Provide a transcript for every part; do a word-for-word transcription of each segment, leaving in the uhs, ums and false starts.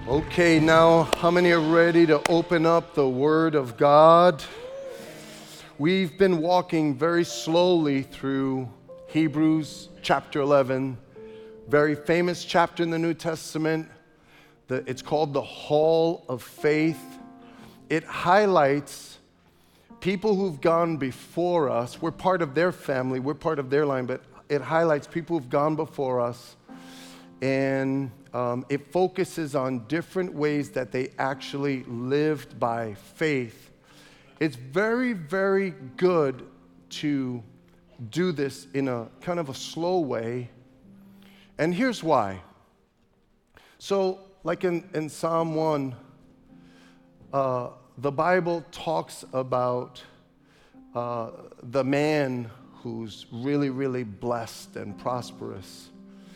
Okay, now how many are ready to open up the Word of God? We've been walking very slowly through Hebrews chapter eleven, very famous chapter in the New Testament. The, it's called the Hall of Faith. It highlights people who've gone before us. We're part of their family, we're part of their line, but it highlights people who've gone before us. And um, it focuses on different ways that they actually lived by faith. It's very, very good to do this in a kind of a slow way. And here's why. So, like in, in Psalm one, uh, the Bible talks about uh, the man who's really, really blessed and prosperous.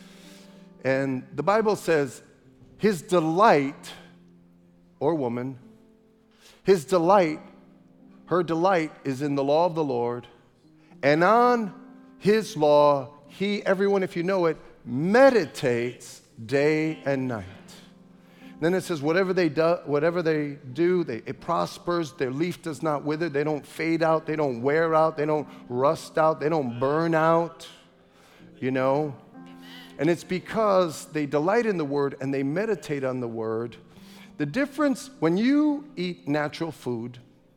And the Bible says his delight, or woman, his delight, her delight is in the law of the Lord, and on his law, he, everyone, if you know it, meditates day and night. Then it says, whatever they do, whatever they do, they, it prospers. Their leaf does not wither. They don't fade out. They don't wear out. They don't rust out. They don't burn out, you know. And it's because they delight in the Word and they meditate on the Word. The difference, when you eat natural food,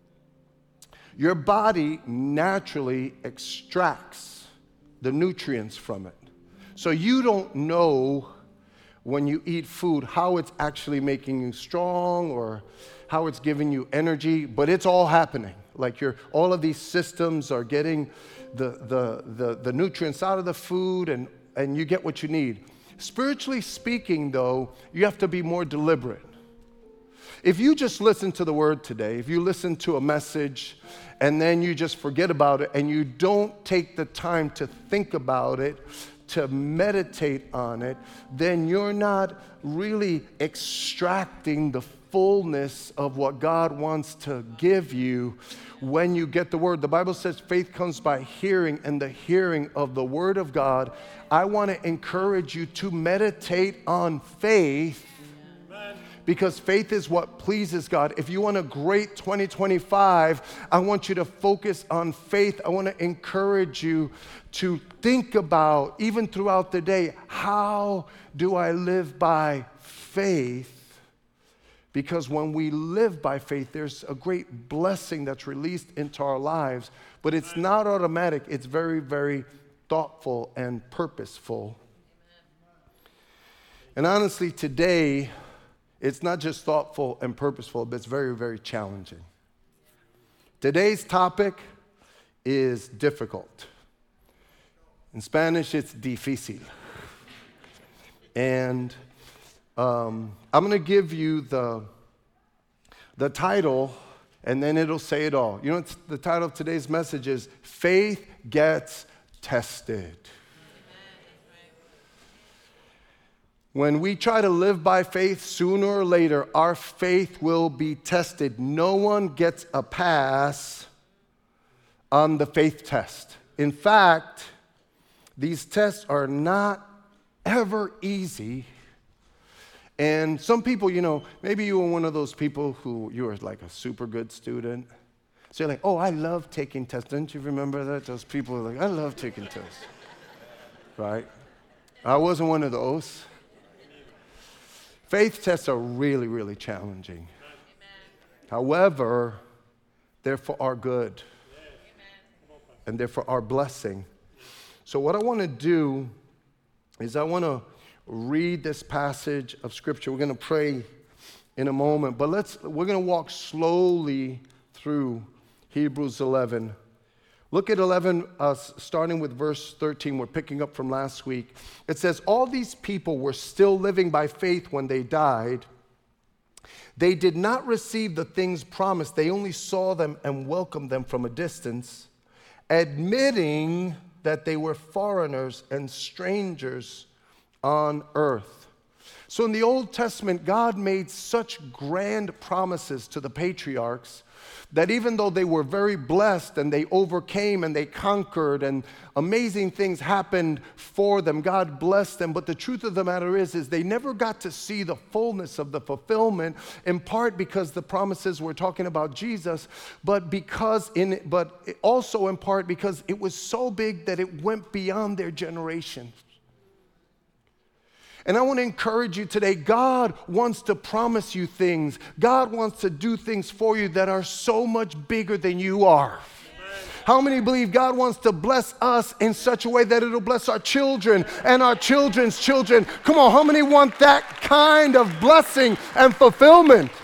your body naturally extracts the nutrients from it. So you don't know when you eat food how it's actually making you strong or how it's giving you energy, but it's all happening. Like you're, all of these systems are getting the, the, the, the nutrients out of the food, and and you get what you need. Spiritually speaking, though, you have to be more deliberate. If you just listen to the Word today, if you listen to a message and then you just forget about it and you don't take the time to think about it, to meditate on it, then you're not really extracting the fullness of what God wants to give you when you get the Word. The Bible says faith comes by hearing, and the hearing of the Word of God. I want to encourage you to meditate on faith, because faith is what pleases God. If you want a great twenty twenty-five, I want you to focus on faith. I want to encourage you to think about, even throughout the day, how do I live by faith? Because when we live by faith, there's a great blessing that's released into our lives, but it's not automatic. It's very, very thoughtful and purposeful. And honestly, today, it's not just thoughtful and purposeful, but it's very, very challenging. Today's topic is difficult. In Spanish, it's difícil. And um, I'm going to give you the, the title, and then it'll say it all. You know, it's, the title of today's message is Faith Gets Tested. When we try to live by faith, sooner or later, our faith will be tested. No one gets a pass on the faith test. In fact, these tests are not ever easy. And some people, you know, maybe you were one of those people who you were like a super good student. So you're like, oh, I love taking tests. Don't you remember that? Those people are like, I love taking tests. Right? I wasn't one of those. Faith tests are really, really challenging. Amen. However, they're for our good. Amen. And they're for our blessing. So what I want to do is I want to read this passage of Scripture. We're going to pray in a moment, but let's we're going to walk slowly through Hebrews eleven. Look at eleven, uh, starting with verse thirteen. We're picking up from last week. It says, all these people were still living by faith when they died. They did not receive the things promised. They only saw them and welcomed them from a distance, admitting that they were foreigners and strangers on earth. So in the Old Testament, God made such grand promises to the patriarchs that even though they were very blessed and they overcame and they conquered and amazing things happened for them, God blessed them. But the truth of the matter is, is they never got to see the fullness of the fulfillment, in part because the promises were talking about Jesus, but because in but also in part because it was so big that it went beyond their generation. And I want to encourage you today, God wants to promise you things. God wants to do things for you that are so much bigger than you are. Amen. How many believe God wants to bless us in such a way that it'll bless our children and our children's children? Come on, how many want that kind of blessing and fulfillment?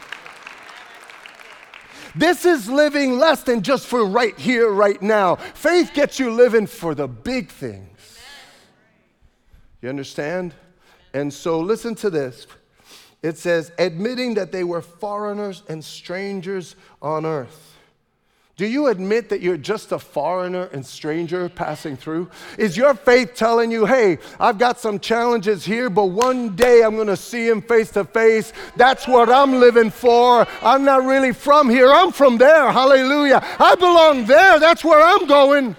This is living less than just for right here, right now. Faith gets you living for the big things. You understand? And so listen to this. It says, admitting that they were foreigners and strangers on earth. Do you admit that you're just a foreigner and stranger passing through? Is your faith telling you, hey, I've got some challenges here, but one day I'm going to see him face to face. That's what I'm living for. I'm not really from here. I'm from there. Hallelujah. I belong there. That's where I'm going.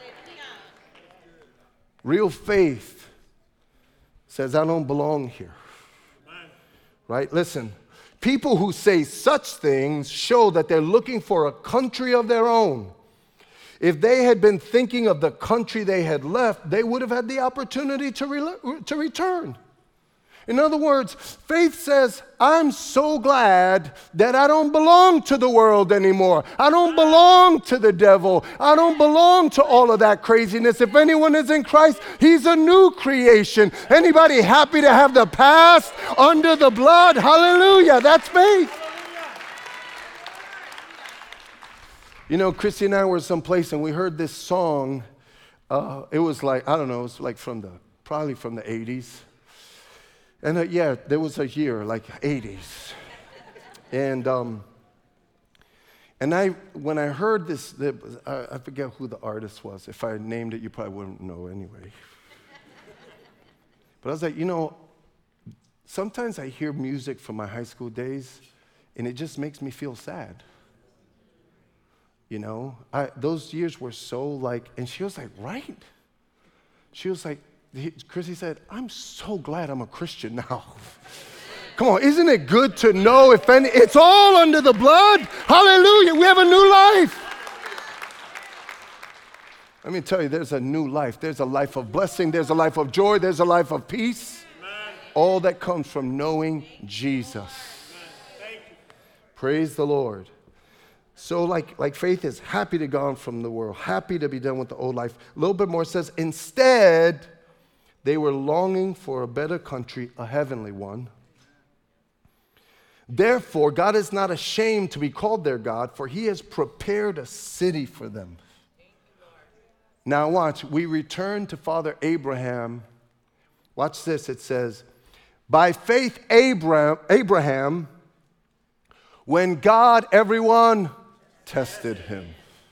Real faith says, I don't belong here. Right? Listen, people who say such things show that they're looking for a country of their own. If they had been thinking of the country they had left, they would have had the opportunity to, re- to return. In other words, faith says, I'm so glad that I don't belong to the world anymore. I don't belong to the devil. I don't belong to all of that craziness. If anyone is in Christ, he's a new creation. Anybody happy to have the past under the blood? Hallelujah. That's faith. You know, Christy and I were someplace and we heard this song. Uh, it was like, I don't know, it was like from the, probably from the eighties. And uh, yeah, there was a year, like eighties. And um, and I, when I heard this, the, I, I forget who the artist was. If I named it, you probably wouldn't know anyway. But I was like, you know, sometimes I hear music from my high school days, and it just makes me feel sad. You know, I, those years were so like, and she was like, right? She was like, Chrissy said, I'm so glad I'm a Christian now. Come on, isn't it good to know if any, it's all under the blood? Hallelujah, we have a new life. Let me tell you, there's a new life. There's a life of blessing. There's a life of joy. There's a life of peace. Amen. All that comes from knowing Jesus. Praise the Lord. So like, like faith is happy to go on from the world, happy to be done with the old life. A little bit more says, instead, they were longing for a better country, a heavenly one. Therefore, God is not ashamed to be called their God, for he has prepared a city for them. Now watch, we return to Father Abraham. Watch this, it says, by faith Abraham, Abraham, when God, everyone, tested him.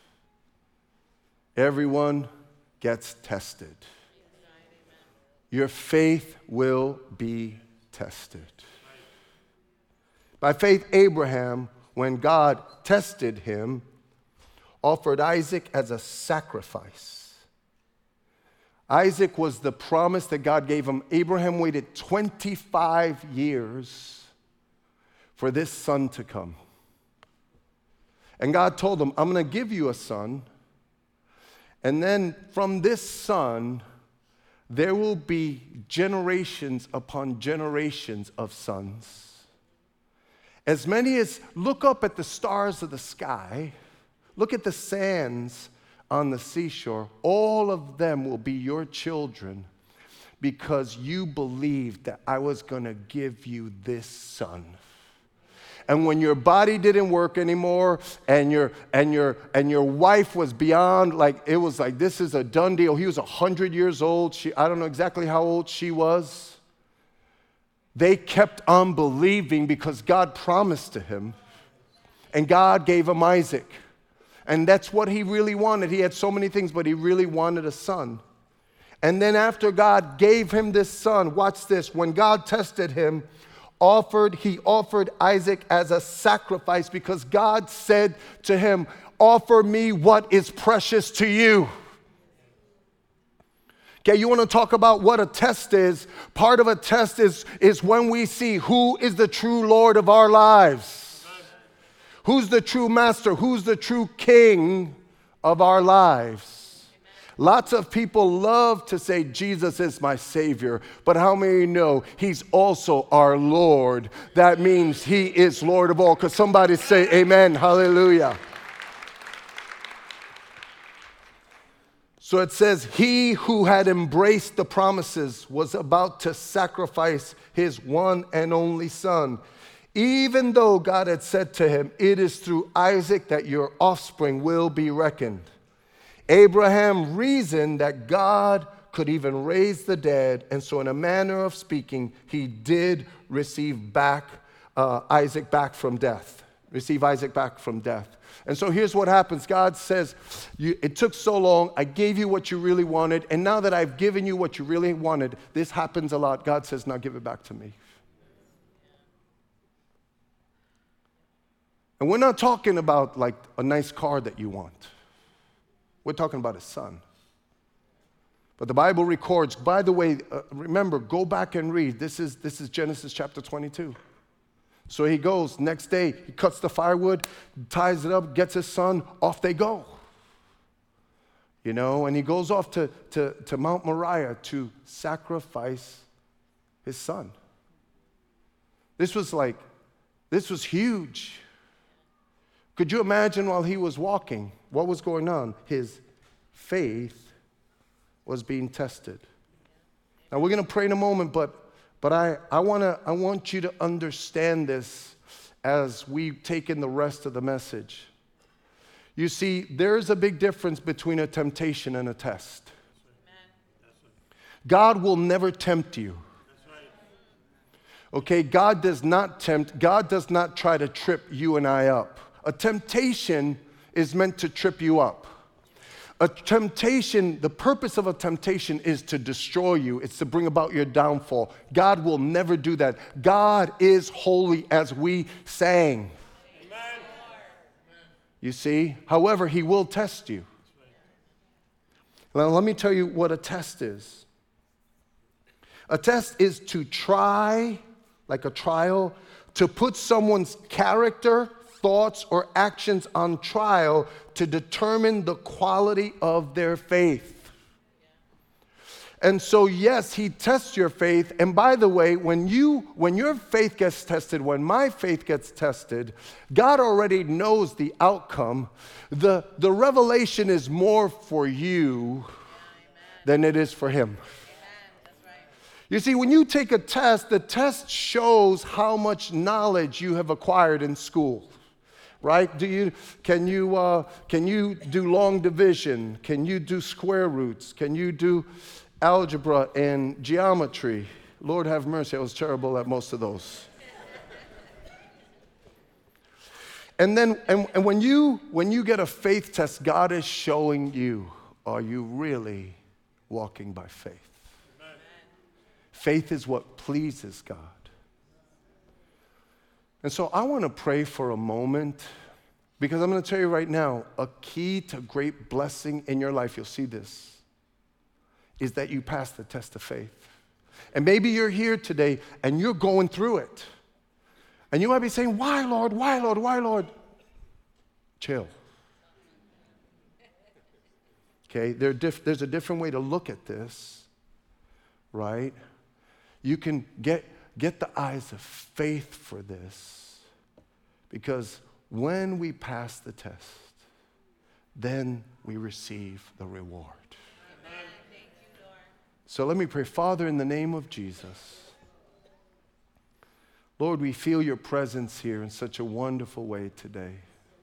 Everyone gets tested. Your faith will be tested. By faith, Abraham, when God tested him, offered Isaac as a sacrifice. Isaac was the promise that God gave him. Abraham waited twenty-five years for this son to come. And God told him, I'm going to give you a son, and then from this son, there will be generations upon generations of sons. As many as look up at the stars of the sky, look at the sands on the seashore, all of them will be your children because you believed that I was going to give you this son. And when your body didn't work anymore and your and your and your wife was beyond, like it was like this is a done deal. He was one hundred years old. She I don't know exactly how old she was. They kept on believing because God promised to him. And God gave him Isaac. And that's what he really wanted. He had so many things, but he really wanted a son. And then after God gave him this son, watch this, when God tested him, offered, he offered Isaac as a sacrifice because God said to him, offer me what is precious to you. Okay, you want to talk about what a test is? Part of a test is, is when we see who is the true Lord of our lives. Who's the true master? Who's the true king of our lives? Lots of people love to say Jesus is my Savior, but how many know He's also our Lord? That means He is Lord of all. Could somebody say amen, hallelujah. So it says, he who had embraced the promises was about to sacrifice his one and only son. Even though God had said to him, it is through Isaac that your offspring will be reckoned. Abraham reasoned that God could even raise the dead, and so in a manner of speaking, he did receive back uh, Isaac back from death. Receive Isaac back from death. And so here's what happens. God says, you, it took so long, I gave you what you really wanted, and now that I've given you what you really wanted, this happens a lot. God says, now give it back to me. And we're not talking about like a nice car that you want. We're talking about a son. But the Bible records, by the way, uh, remember, go back and read. This is, this is Genesis chapter twenty-two. So he goes, next day, he cuts the firewood, ties it up, gets his son, off they go. You know, and he goes off to, to, to Mount Moriah to sacrifice his son. This was like, this was huge. Could you imagine while he was walking, what was going on? His faith was being tested. Now we're going to pray in a moment, but but I, I wanna I want you to understand this as we take in the rest of the message. You see, there's a big difference between a temptation and a test. God will never tempt you. Okay, God does not tempt, God does not try to trip you and I up. A temptation is meant to trip you up. A temptation, the purpose of a temptation is to destroy you. It's to bring about your downfall. God will never do that. God is holy, as we sang. Amen. You see? However, He will test you. Now, let me tell you what a test is. A test is to try, like a trial, to put someone's character, thoughts, or actions on trial to determine the quality of their faith. And so, yes, He tests your faith. And by the way, when you when your faith gets tested, when my faith gets tested, God already knows the outcome. The, the revelation is more for you than it is for Him. You see, when you take a test, the test shows how much knowledge you have acquired in school. Right? Do you, can you, uh, can you do long division? Can you do square roots? Can you do algebra and geometry? Lord have mercy, I was terrible at most of those. And then, and, and when you, when you get a faith test, God is showing you, are you really walking by faith? Amen. Faith is what pleases God. And so I want to pray for a moment, because I'm going to tell you right now, a key to great blessing in your life, you'll see this, is that you pass the test of faith. And maybe you're here today and you're going through it. And you might be saying, why, Lord? Why, Lord? Why, Lord? Chill. Okay, there diff- there's a different way to look at this, right? You can get... Get the eyes of faith for this, because when we pass the test, then we receive the reward. Amen. Thank you, Lord. So let me pray. Father, in the name of Jesus, Lord, we feel your presence here in such a wonderful way today.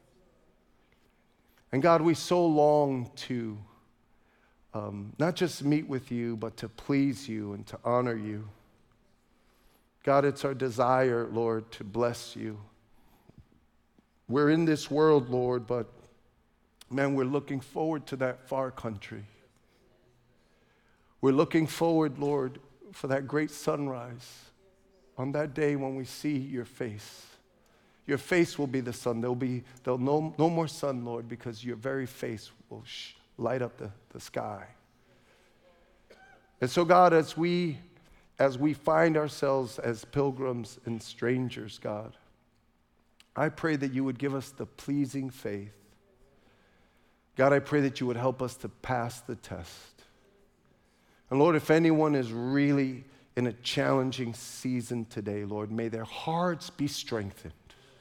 And God, we so long to um, not just meet with you, but to please you and to honor you. God, it's our desire, Lord, to bless you. We're in this world, Lord, but man, we're looking forward to that far country We're looking forward, Lord, for that great sunrise on that day when we see your face. Your face will be the sun. There'll be there'll no, no more sun, Lord, because your very face will sh- light up the, the sky. And so, God, as we as we find ourselves as pilgrims and strangers, God, I pray that you would give us the pleasing faith. God, I pray that you would help us to pass the test. And Lord, if anyone is really in a challenging season today, Lord, may their hearts be strengthened.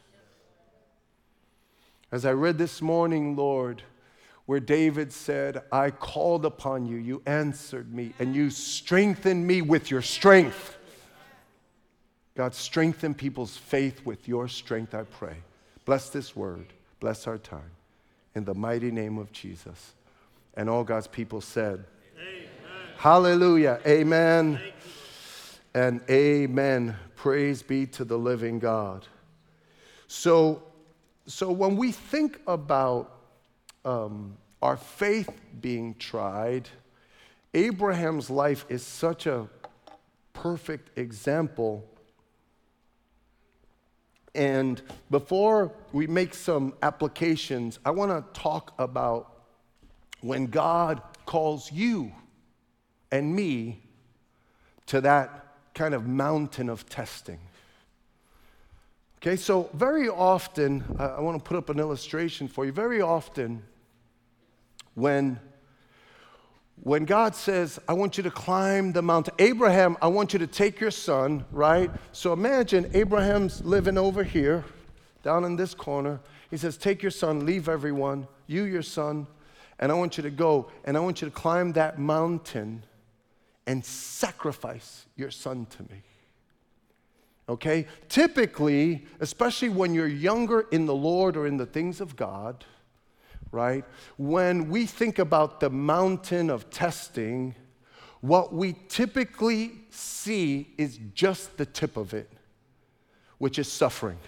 As I read this morning, Lord, where David said, I called upon you, you answered me, and you strengthened me with your strength. God, strengthen people's faith with your strength, I pray. Bless this word. Bless our time. In the mighty name of Jesus. And all God's people said, amen. Hallelujah. Amen. And amen. Praise be to the living God. So, so when we think about um, our faith being tried, Abraham's life is such a perfect example. And before we make some applications, I want to talk about when God calls you and me to that kind of mountain of testing. Okay, so very often, uh, I want to put up an illustration for you. Very often, when, when God says, I want you to climb the mountain, Abraham, I want you to take your son, right? So imagine Abraham's living over here, down in this corner. He says, take your son, leave everyone, you, your son, and I want you to go, and I want you to climb that mountain and sacrifice your son to me. Okay? Typically, especially when you're younger in the Lord or in the things of God, right? When we think about the mountain of testing, what we typically see is just the tip of it, which is suffering.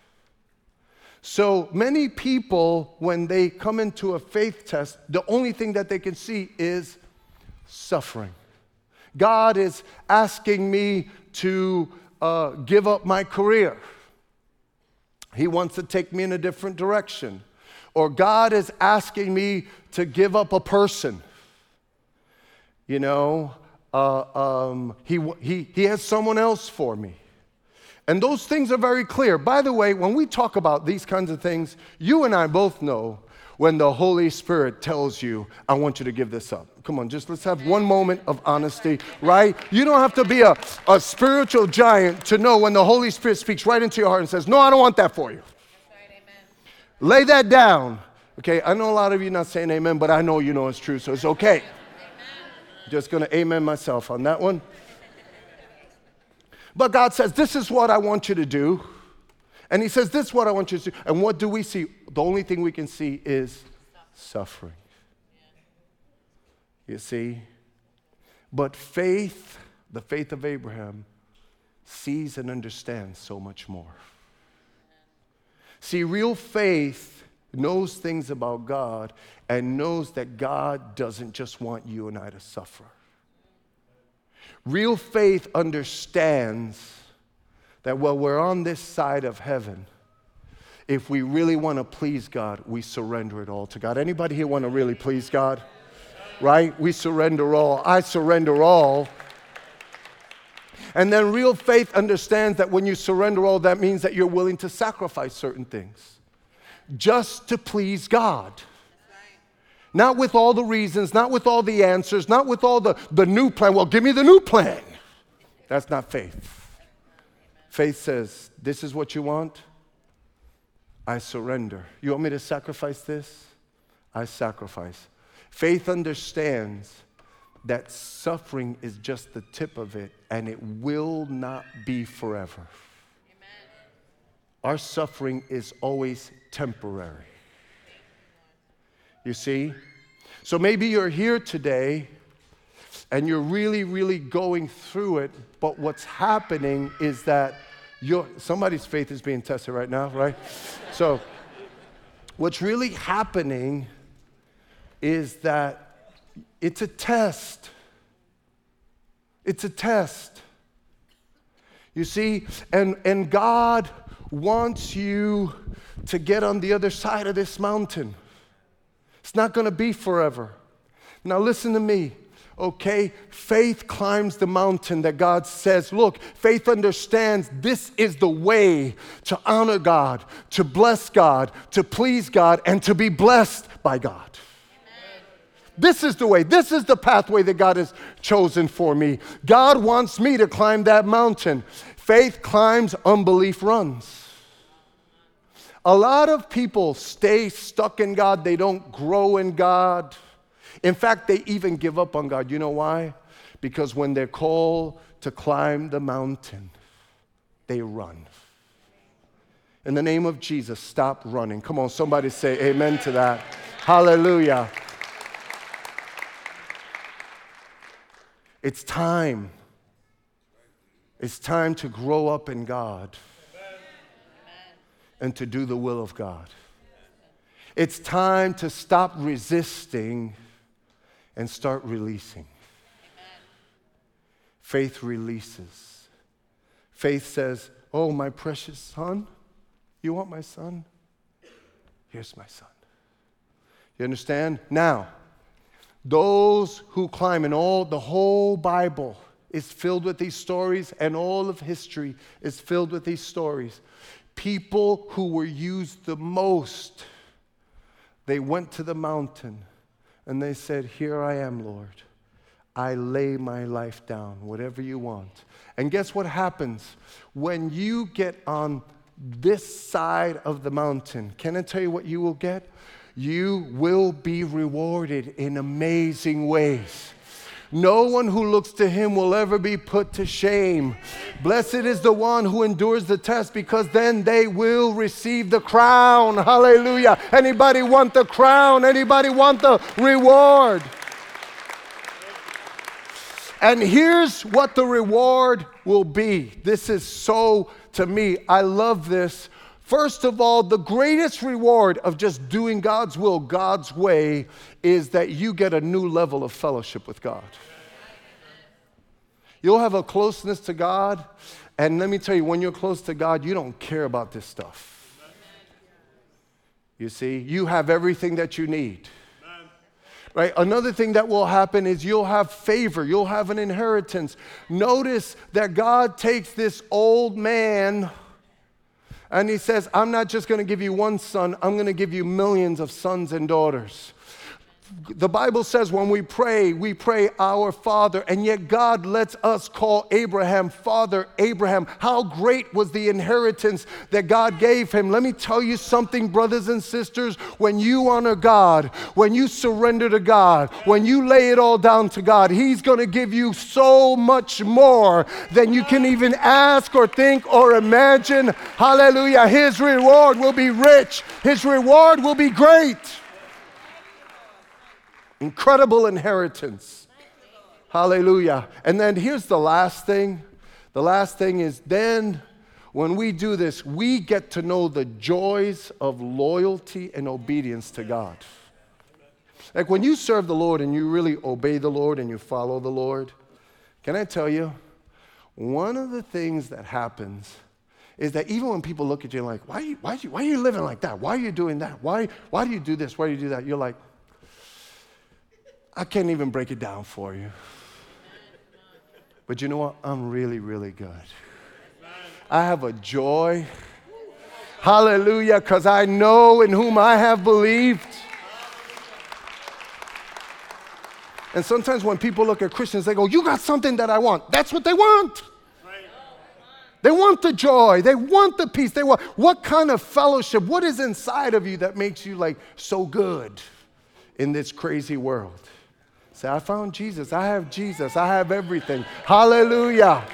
So many people, when they come into a faith test, the only thing that they can see is suffering. God is asking me to uh, give up my career. He wants to take me in a different direction. Or God is asking me to give up a person. You know, uh, um, he, he, he has someone else for me. And those things are very clear. By the way, when we talk about these kinds of things, you and I both know when the Holy Spirit tells you, I want you to give this up. Come on, just let's have one moment of honesty, right? You don't have to be a, a spiritual giant to know when the Holy Spirit speaks right into your heart and says, no, I don't want that for you. Right, amen. Lay that down. Okay, I know a lot of you not saying amen, but I know you know it's true, so it's okay. Amen. Just going to amen myself on that one. But God says, this is what I want you to do. And he says, this is what I want you to do. And what do we see? The only thing we can see is suffering. You see? But faith, the faith of Abraham, sees and understands so much more. See, real faith knows things about God and knows that God doesn't just want you and I to suffer. Real faith understands that while we're on this side of heaven, if we really want to please God, we surrender it all to God. Anybody here want to really please God? Right? We surrender all. I surrender all. And then real faith understands that when you surrender all, that means that you're willing to sacrifice certain things just to please God. Not with all the reasons, not with all the answers, not with all the, the new plan. Well, give me the new plan. That's not faith. Faith says, this is what you want? I surrender. You want me to sacrifice this? I sacrifice. Faith understands that suffering is just the tip of it, and it will not be forever. Amen. Our suffering is always temporary. You see? So maybe you're here today and you're really, really going through it, but what's happening is that your somebody's faith is being tested right now, right? So what's really happening is that it's a test. It's a test. You see, and, and God wants you to get on the other side of this mountain. It's not going to be forever. Now listen to me, okay? Faith climbs the mountain that God says, look, faith understands this is the way to honor God, to bless God, to please God, and to be blessed by God. This is the way. This is the pathway that God has chosen for me. God wants me to climb that mountain. Faith climbs, unbelief runs. A lot of people stay stuck in God. They don't grow in God. In fact, they even give up on God. You know why? Because when they're called to climb the mountain, they run. In the name of Jesus, stop running. Come on, somebody say amen to that. Hallelujah. It's time. It's time to grow up in God and to do the will of God. It's time to stop resisting and start releasing. Faith releases. Faith says, oh, my precious son, you want my son? Here's my son. You understand? Now, those who climb, and all the whole Bible is filled with these stories, and all of history is filled with these stories. People who were used the most, they went to the mountain and they said, here I am, Lord. I lay my life down, whatever you want. And guess what happens? When you get on this side of the mountain, can I tell you what you will get? You will be rewarded in amazing ways. No one who looks to him will ever be put to shame. Blessed is the one who endures the test, because then they will receive the crown. Hallelujah. Anybody want the crown? Anybody want the reward? And here's what the reward will be. This is so, to me, I love this. First of all, the greatest reward of just doing God's will, God's way, is that you get a new level of fellowship with God. You'll have a closeness to God, and let me tell you, when you're close to God, you don't care about this stuff. You see, you have everything that you need. Right? Another thing that will happen is you'll have favor. You'll have an inheritance. Notice that God takes this old man and he says, I'm not just going to give you one son, I'm going to give you millions of sons and daughters. The Bible says when we pray, we pray our Father, and yet God lets us call Abraham Father Abraham. How great was the inheritance that God gave him. Let me tell you something, brothers and sisters. When you honor God, when you surrender to God, when you lay it all down to God, He's going to give you so much more than you can even ask or think or imagine. Hallelujah. His reward will be rich. His reward will be great. Incredible inheritance. Hallelujah. And then here's the last thing. The last thing is then when we do this, we get to know the joys of loyalty and obedience to God. Like when you serve the Lord and you really obey the Lord and you follow the Lord, can I tell you, one of the things that happens is that even when people look at you like, why are you, why are you, why are you living like that? Why are you doing that? Why, why do you do this? Why do you do that? You're like, I can't even break it down for you. But you know what? I'm really, really good. I have a joy. Hallelujah, because I know in whom I have believed. And sometimes when people look at Christians, they go, you got something that I want. That's what they want. They want the joy. They want the peace. They want, what kind of fellowship? What is inside of you that makes you like so good in this crazy world? Say, I found Jesus. I have Jesus. I have everything. Hallelujah.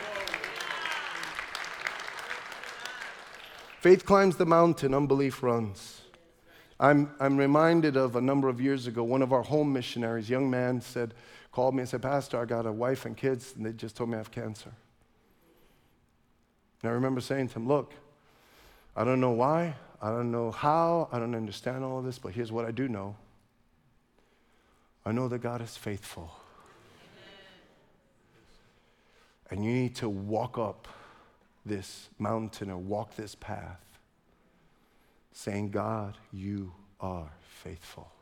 Faith climbs the mountain, unbelief runs. I'm, I'm reminded of a number of years ago, one of our home missionaries, young man, said, called me and said, Pastor, I got a wife and kids, and they just told me I have cancer. And I remember saying to him, look, I don't know why, I don't know how, I don't understand all of this, but here's what I do know. I know that God is faithful. And you need to walk up this mountain or walk this path saying, God, you are faithful.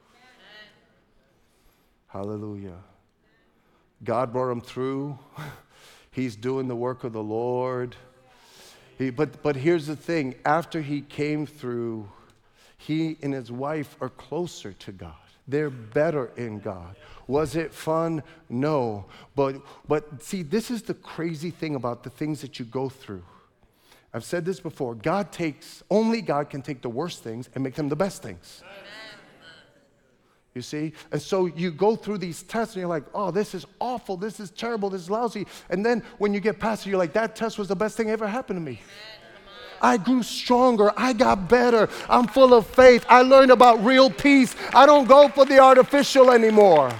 Hallelujah. God brought him through. He's doing the work of the Lord. He, but, but here's the thing. After he came through, he and his wife are closer to God. They're better in God. Was it fun? No. But, but see, this is the crazy thing about the things that you go through. I've said this before. God takes, only God can take the worst things and make them the best things. You see? And so you go through these tests and you're like, oh, this is awful, this is terrible, this is lousy. And then when you get past it, you're like, that test was the best thing ever happened to me. I grew stronger, I got better, I'm full of faith, I learned about real peace. I don't go for the artificial anymore.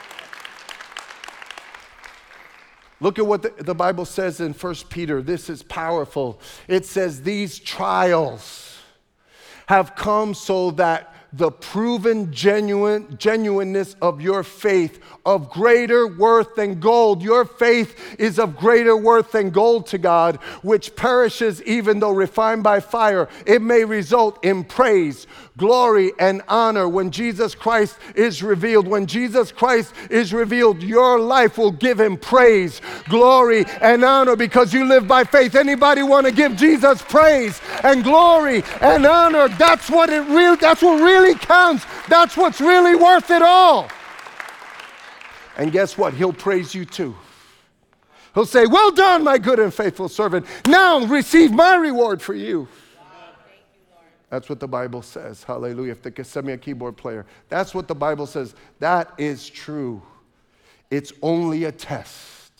Look at what the, the Bible says in First Peter. This is powerful. It says, these trials have come so that the proven genuine genuineness of your faith, of greater worth than gold. Your faith is of greater worth than gold to God, which perishes even though refined by fire. It may result in praise, glory, and honor when Jesus Christ is revealed. When Jesus Christ is revealed, your life will give him praise, glory, and honor because you live by faith. Anybody want to give Jesus praise and glory and honor? That's what it real. That's what really counts. That's what's really worth it all. And guess what? He'll praise you too. He'll say, well done, my good and faithful servant. Now receive my reward for you. That's what the Bible says. Hallelujah. If they could send me a keyboard player. That's what the Bible says. That is true. It's only a test.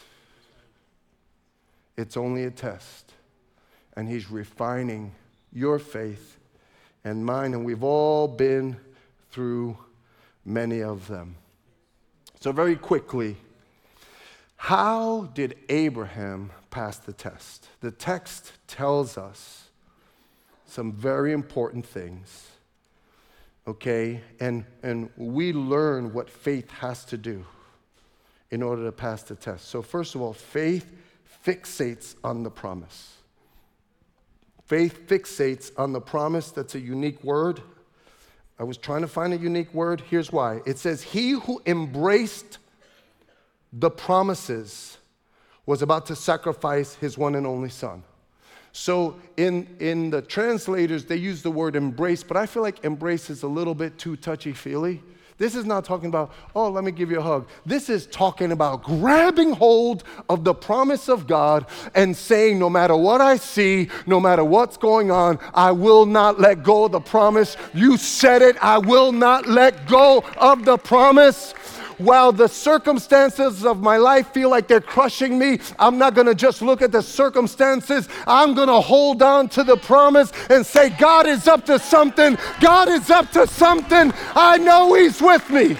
It's only a test. And he's refining your faith and mine, and we've all been through many of them. So very quickly, how did Abraham pass the test? The text tells us some very important things, okay? And, and we learn what faith has to do in order to pass the test. So first of all, faith fixates on the promise. Faith fixates on the promise. That's a unique word. I was trying to find a unique word. Here's why. It says, he who embraced the promises was about to sacrifice his one and only son. So in, in the translators, they use the word embrace, but I feel like embrace is a little bit too touchy-feely. This is not talking about, oh, let me give you a hug. This is talking about grabbing hold of the promise of God and saying, no matter what I see, no matter what's going on, I will not let go of the promise. You said it, I will not let go of the promise. While the circumstances of my life feel like they're crushing me, I'm not going to just look at the circumstances. I'm going to hold on to the promise and say, God is up to something. God is up to something. I know he's with me.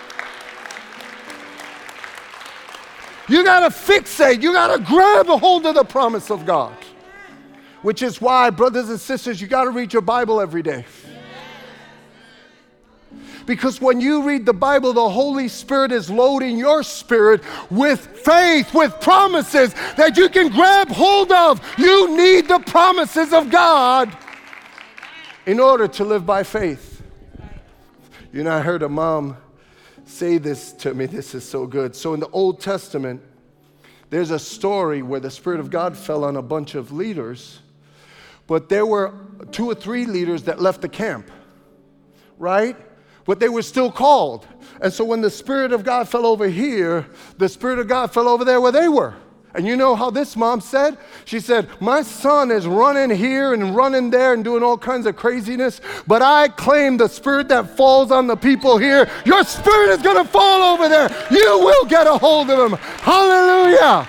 You got to fixate. You got to grab a hold of the promise of God. Which is why, brothers and sisters, you got to read your Bible every day. Because when you read the Bible, the Holy Spirit is loading your spirit with faith, with promises that you can grab hold of. You need the promises of God in order to live by faith. You know, I heard a mom say this to me. This is so good. So in the Old Testament, there's a story where the Spirit of God fell on a bunch of leaders, but there were two or three leaders that left the camp, right? But they were still called. And so when the Spirit of God fell over here, the Spirit of God fell over there where they were. And you know how this mom said? She said, my son is running here and running there and doing all kinds of craziness, but I claim the Spirit that falls on the people here. Your spirit is going to fall over there. You will get a hold of him. Hallelujah.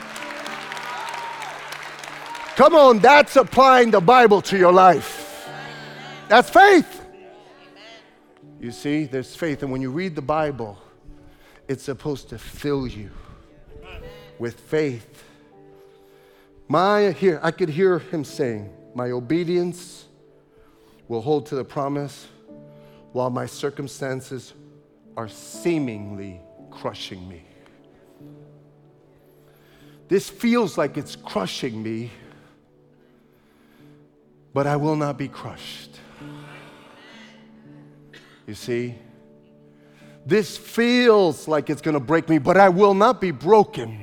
Come on, that's applying the Bible to your life. That's faith. You see, there's faith. And when you read the Bible, it's supposed to fill you with faith. My, here, I could hear him saying, my obedience will hold to the promise while my circumstances are seemingly crushing me. This feels like it's crushing me, but I will not be crushed. You see? This feels like it's going to break me, but I will not be broken.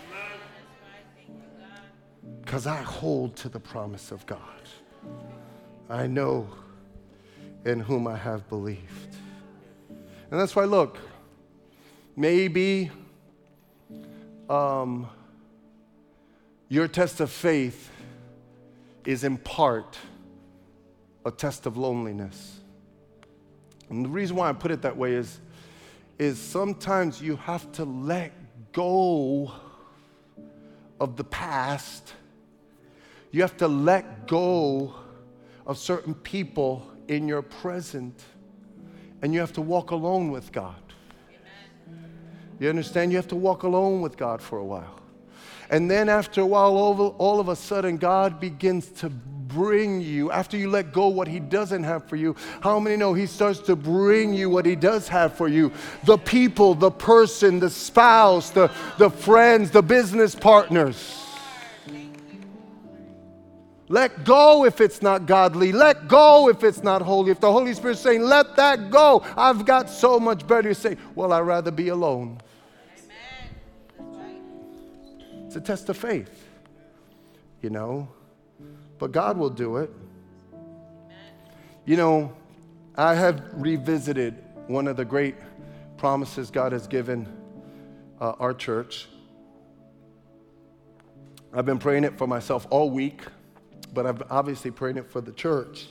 Because I hold to the promise of God. I know in whom I have believed. And that's why, look, maybe um, your test of faith is in part a test of loneliness. And the reason why I put it that way is, is sometimes you have to let go of the past. You have to let go of certain people in your present, and you have to walk alone with God. Amen. You understand? You have to walk alone with God for a while. And then after a while, all, all of a sudden, God begins to bring you, after you let go what He doesn't have for you, how many know He starts to bring you what He does have for you? The people, the person, the spouse, the, the friends, the business partners. Let go if it's not godly. Let go if it's not holy. If the Holy Spirit's saying, let that go, I've got so much better. You say, well, I'd rather be alone. Amen. It's a test of faith, you know. But God will do it. You know, I have revisited one of the great promises God has given uh, our church. I've been praying it for myself all week, but I've obviously prayed it for the church.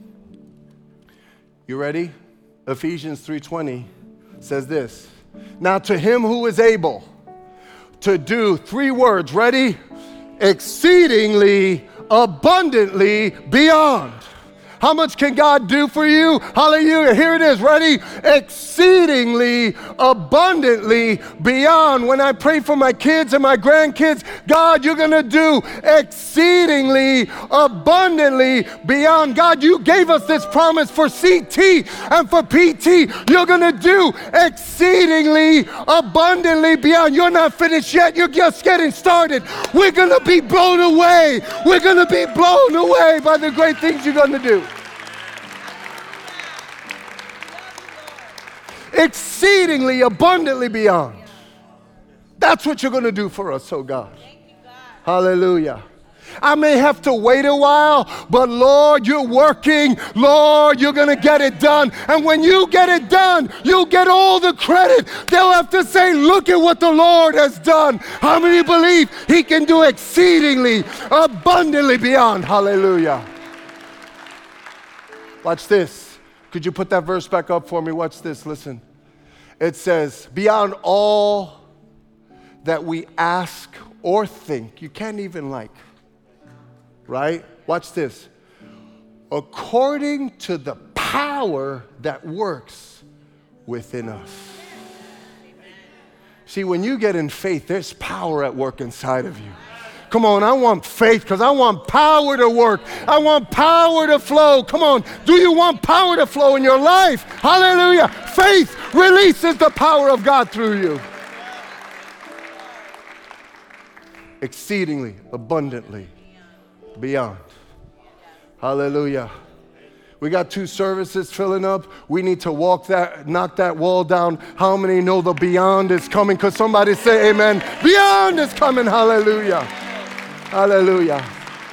You ready? Ephesians three twenty says this. Now to Him who is able to do, three words, ready? Exceedingly abundantly beyond. How much can God do for you? Hallelujah. Here it is. Ready? Exceedingly abundantly beyond. When I pray for my kids and my grandkids, God, you're going to do exceedingly abundantly beyond. God, you gave us this promise for C T and for P T. You're going to do exceedingly abundantly beyond. You're not finished yet. You're just getting started. We're going to be blown away. We're going to be blown away by the great things you're going to do. Exceedingly abundantly beyond. That's what you're going to do for us, oh God. Hallelujah. I may have to wait a while, but Lord, you're working. Lord, you're going to get it done. And when you get it done, you'll get all the credit. They'll have to say, look at what the Lord has done. How many believe He can do exceedingly abundantly beyond? Hallelujah. Watch this. Could you put that verse back up for me? Watch this. Listen. It says, beyond all that we ask or think. You can't even like. Right? Watch this. According to the power that works within us. See, when you get in faith, there's power at work inside of you. Come on, I want faith because I want power to work. I want power to flow. Come on, do you want power to flow in your life? Hallelujah. Faith releases the power of God through you. Exceedingly, abundantly, beyond. Hallelujah. We got two services filling up. We need to walk that, knock that wall down. How many know the beyond is coming? Because somebody say amen. Beyond is coming. Hallelujah. Hallelujah.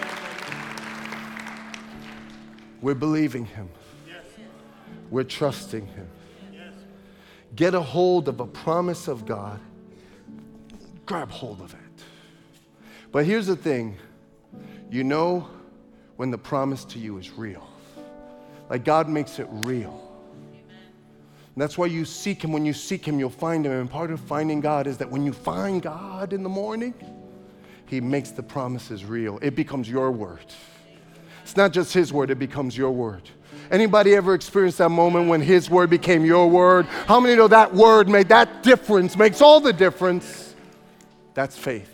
We're believing Him. We're trusting Him. Get a hold of a promise of God. Grab hold of it. But here's the thing. You know when the promise to you is real. Like God makes it real. And that's why you seek Him. When you seek Him, you'll find Him. And part of finding God is that when you find God in the morning, He makes the promises real. It becomes your word. It's not just His word, it becomes your word. Anybody ever experienced that moment when His word became your word? How many know that word made that difference, makes all the difference? That's faith.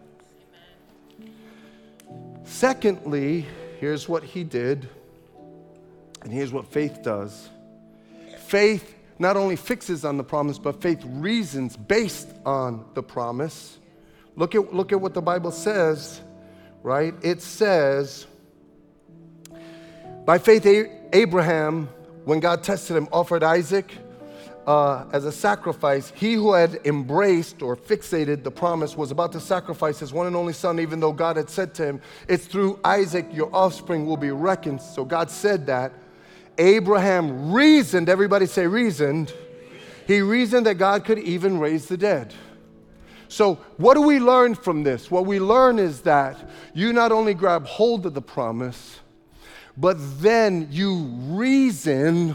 Secondly, here's what He did, and here's what faith does. Faith not only fixes on the promise, but faith reasons based on the promise. Look at, look at what the Bible says, right? It says, by faith Abraham, when God tested him, offered Isaac uh, as a sacrifice. He who had embraced or fixated the promise was about to sacrifice his one and only son, even though God had said to him, it's through Isaac your offspring will be reckoned. So God said that. Abraham reasoned, everybody say reasoned. He reasoned that God could even raise the dead. So what do we learn from this? What we learn is that you not only grab hold of the promise, but then you reason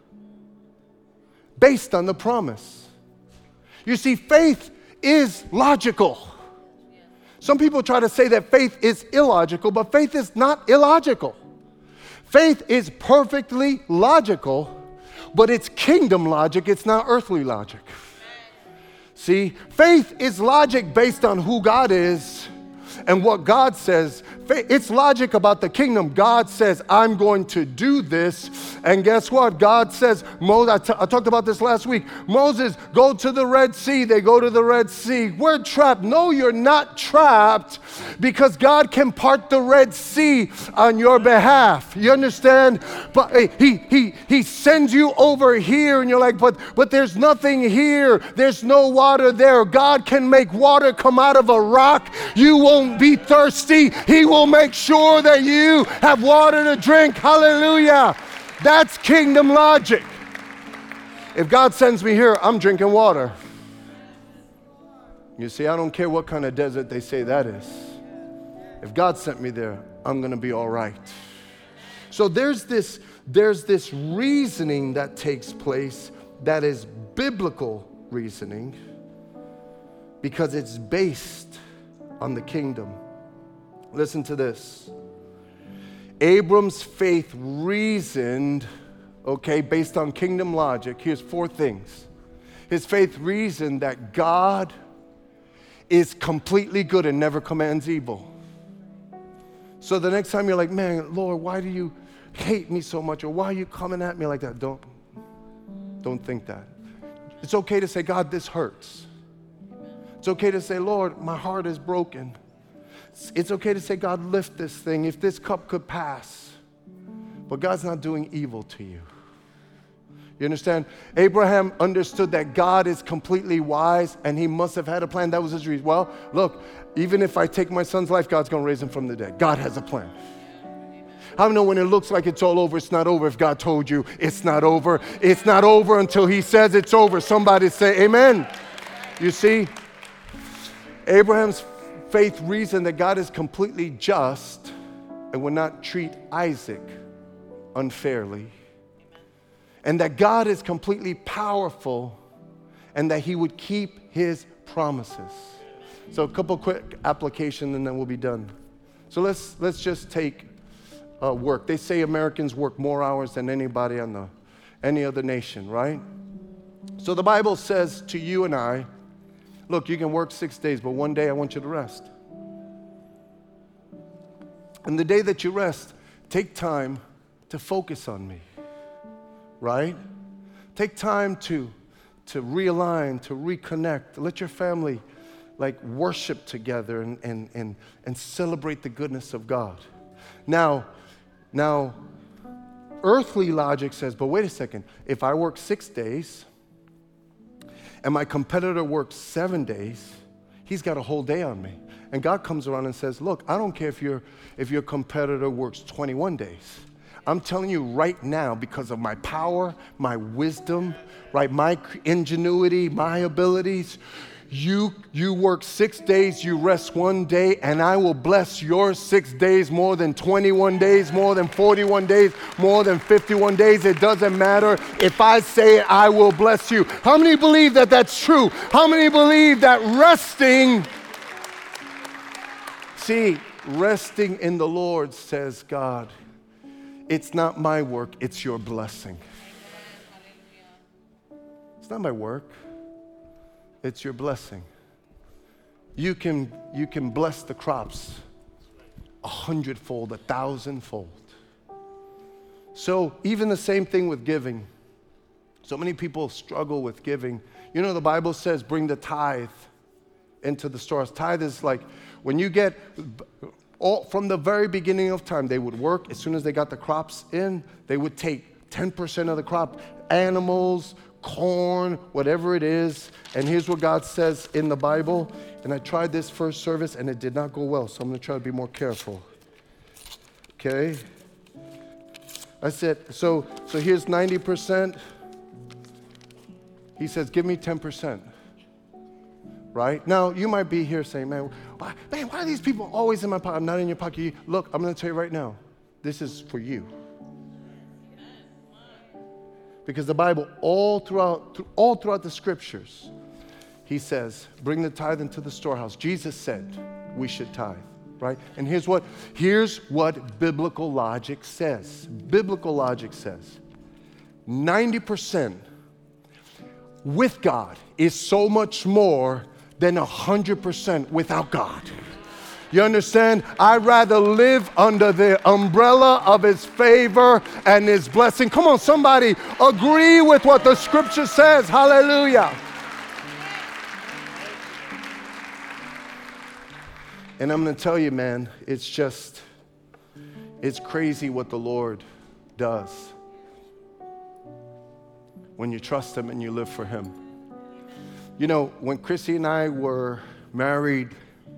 based on the promise. You see, faith is logical. Some people try to say that faith is illogical, but faith is not illogical. Faith is perfectly logical, but it's kingdom logic, it's not earthly logic. See, faith is logic based on who God is and what God says. It's logic about the kingdom. God says, I'm going to do this. And guess what? God says, Moses, I, t- I talked about this last week. Moses, go to the Red Sea. They go to the Red Sea. We're trapped. No, you're not trapped, because God can part the Red Sea on your behalf. You understand? But hey, he, he, he sends you over here, and you're like, but, but there's nothing here. There's no water there. God can make water come out of a rock. You won't be thirsty. He will will make sure that you have water to drink. Hallelujah. That's kingdom logic. If God sends me here, I'm drinking water. You see, I don't care what kind of desert they say that is. If God sent me there, I'm going to be all right. So there's this, there's this reasoning that takes place that is biblical reasoning, because it's based on the kingdom. Listen to this. Abram's faith reasoned, okay, based on kingdom logic. Here's four things. His faith reasoned that God is completely good and never commands evil. So the next time you're like, man, Lord, why do you hate me so much? Or why are you coming at me like that? Don't, don't think that. It's okay to say, God, this hurts. It's okay to say, Lord, my heart is broken. It's okay to say, God, lift this thing. If this cup could pass. But God's not doing evil to you. You understand? Abraham understood that God is completely wise, and he must have had a plan. That was his reason. Well, look, even if I take my son's life, God's going to raise him from the dead. God has a plan. How many know when it looks like it's all over, it's not over? If God told you it's not over, it's not over until he says it's over. Somebody say amen. You see, Abraham's faith reasoned that God is completely just and would not treat Isaac unfairly, and that God is completely powerful and that he would keep his promises. So a couple quick applications and then we'll be done. So let's let's just take uh, work. They say Americans work more hours than anybody on the any other nation, right? So the Bible says to you and I, look, you can work six days, but one day I want you to rest. And the day that you rest, take time to focus on me, right? Take time to, to realign, to reconnect. Let your family like worship together and, and, and, and celebrate the goodness of God. Now, now, earthly logic says, but wait a second, if I work six days and my competitor works seven days, he's got a whole day on me. And God comes around and says, look, I don't care if, your if your competitor works twenty-one days. I'm telling you right now, because of my power, my wisdom, right, my ingenuity, my abilities, you, you work six days, you rest one day, and I will bless your six days more than twenty-one days, more than forty-one days, more than fifty-one days. It doesn't matter. If I say it, I will bless you. How many believe that that's true? How many believe that resting... See, resting in the Lord, says God, it's not my work, it's your blessing. It's not my work, it's your blessing. You can, you can bless the crops a hundredfold, a thousandfold. So even the same thing with giving. So many people struggle with giving. You know, the Bible says bring the tithe into the storehouse. Tithe is like when you get, all, from the very beginning of time, they would work. As soon as they got the crops in, they would take ten percent of the crop, animals, corn, whatever it is. And here's what God says in the Bible. And I tried this first service, and it did not go well, so I'm going to try to be more careful. Okay? I said, so, so here's ninety percent. He says, give me ten percent. Right? Now, you might be here saying, man, why, man, why are these people always in my pocket? I'm not in your pocket. You, look, I'm going to tell you right now, this is for you. Because the Bible, all throughout, all throughout the scriptures, he says, bring the tithe into the storehouse. Jesus said we should tithe. Right? And here's what, here's what biblical logic says. Biblical logic says ninety percent with God is so much more than one hundred percent without God. You understand? I'd rather live under the umbrella of His favor and His blessing. Come on, somebody agree with what the scripture says. Hallelujah. And I'm going to tell you, man, it's just, it's crazy what the Lord does when you trust Him and you live for Him. You know, when Chrissy and I were married,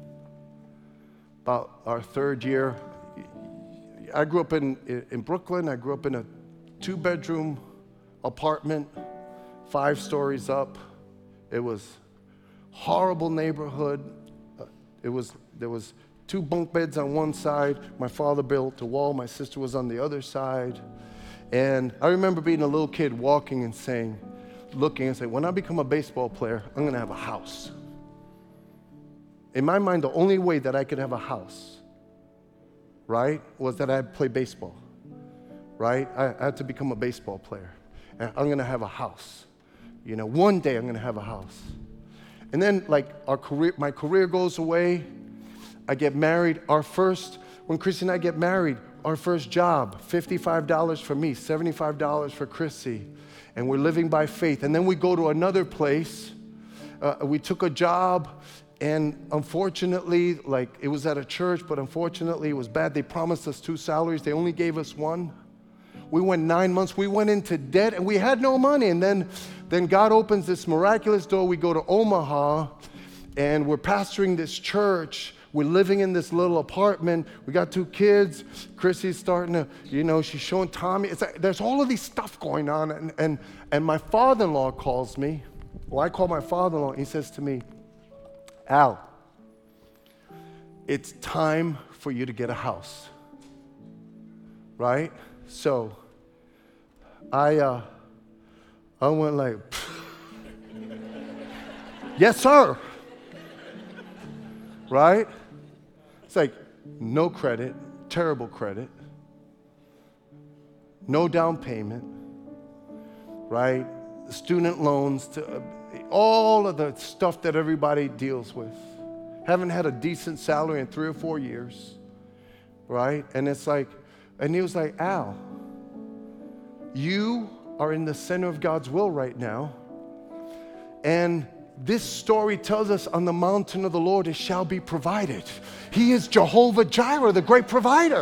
about our third year, I grew up in, in Brooklyn. I grew up in a two-bedroom apartment, five stories up. It was horrible neighborhood. It was, there was two bunk beds on one side. My father built a wall. My sister was on the other side. And I remember being a little kid walking and saying, looking and saying, when I become a baseball player, I'm going to have a house. In my mind, the only way that I could have a house, right, was that I had to play baseball, right? I, I had to become a baseball player. And I'm going to have a house. You know, one day I'm going to have a house. And then, like, our career, my career goes away. I get married. Our first, when Chrissy and I get married, our first job, fifty-five dollars for me, seventy-five dollars for Chrissy. And we're living by faith. And then we go to another place. Uh, we took a job, and unfortunately, like, it was at a church, but unfortunately, it was bad. They promised us two salaries. They only gave us one. We went nine months. We went into debt, and we had no money. And then, then God opens this miraculous door. We go to Omaha, and we're pastoring this church. We're living in this little apartment. We got two kids. Chrissy's starting to, you know, she's showing Tommy. It's like, there's all of these stuff going on. And, and, and my father-in-law calls me. Well, I call my father-in-law. He says to me, Al, it's time for you to get a house. Right? So, I uh, I went like, yes, sir. Right? It's like, no credit, terrible credit, no down payment, right? Student loans, to, uh, all of the stuff that everybody deals with. Haven't had a decent salary in three or four years, right? And it's like, and he was like, Al, you are in the center of God's will right now. And this story tells us on the mountain of the Lord it shall be provided. He is Jehovah Jireh, the great provider.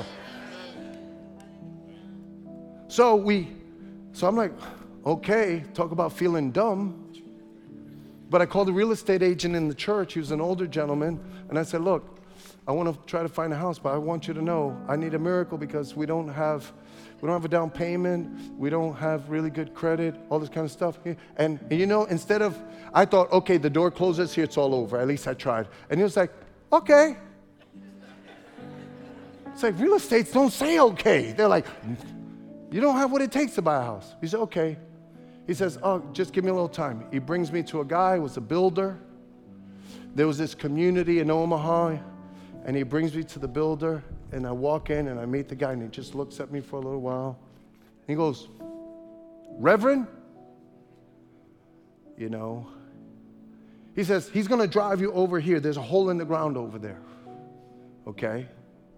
So we, so I'm like, okay, talk about feeling dumb. But I called a real estate agent in the church. He was an older gentleman. And I said, look, I want to try to find a house, but I want you to know I need a miracle because we don't have, we don't have a down payment. We don't have really good credit, all this kind of stuff. And, and you know, instead of, I thought, okay, the door closes here, it's all over. At least I tried. And he was like, okay. It's like real estates don't say okay. They're like, you don't have what it takes to buy a house. He said, okay. He says, oh, just give me a little time. He brings me to a guy who was a builder. There was this community in Omaha. And he brings me to the builder, and I walk in, and I meet the guy, and he just looks at me for a little while. He goes, Reverend? You know, he says, he's going to drive you over here. There's a hole in the ground over there. Okay?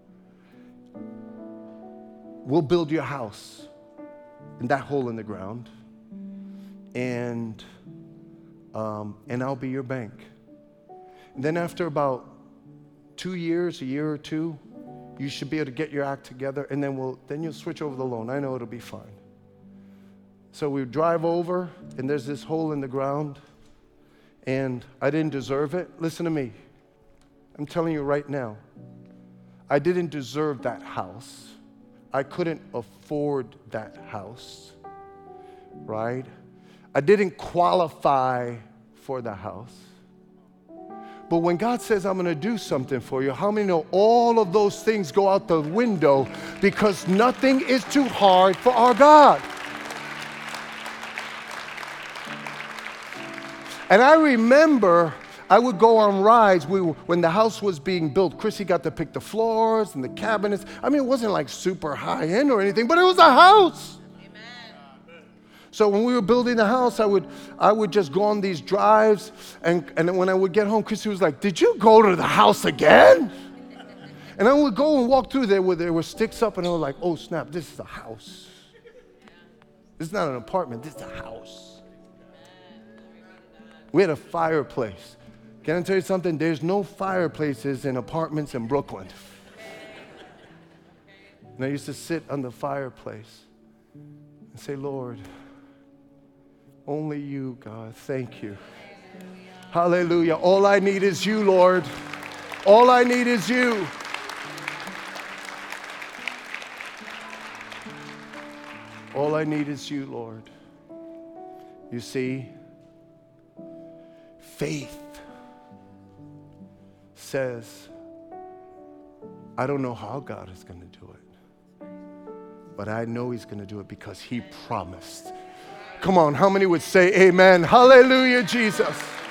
We'll build you a house in that hole in the ground, and, um, and I'll be your bank. And then after about two years, a year or two, you should be able to get your act together, and then we'll then you'll switch over the loan. I know it'll be fine. So we drive over, and there's this hole in the ground, and I didn't deserve it. Listen to me. I'm telling you right now, I didn't deserve that house. I couldn't afford that house, right? I didn't qualify for the house. But when God says, I'm going to do something for you, how many know all of those things go out the window because nothing is too hard for our God? And I remember I would go on rides. We were, when the house was being built, Chrissy got to pick the floors and the cabinets. I mean, it wasn't like super high-end or anything, but it was a house. So when we were building the house, I would I would just go on these drives, and, and when I would get home, Chrissy was like, did you go to the house again? And I would go and walk through there where there were sticks up, and I was like, oh, snap, this is a house. This is not an apartment, this is a house. We had a fireplace. Can I tell you something? There's no fireplaces in apartments in Brooklyn. And I used to sit on the fireplace and say, Lord, only you, God. Thank you. Hallelujah. All I need is you, Lord. All I need is you. All I need is you, Lord. You see, faith says, I don't know how God is going to do it, but I know he's going to do it because he promised. Come on, how many would say amen? Hallelujah, Jesus.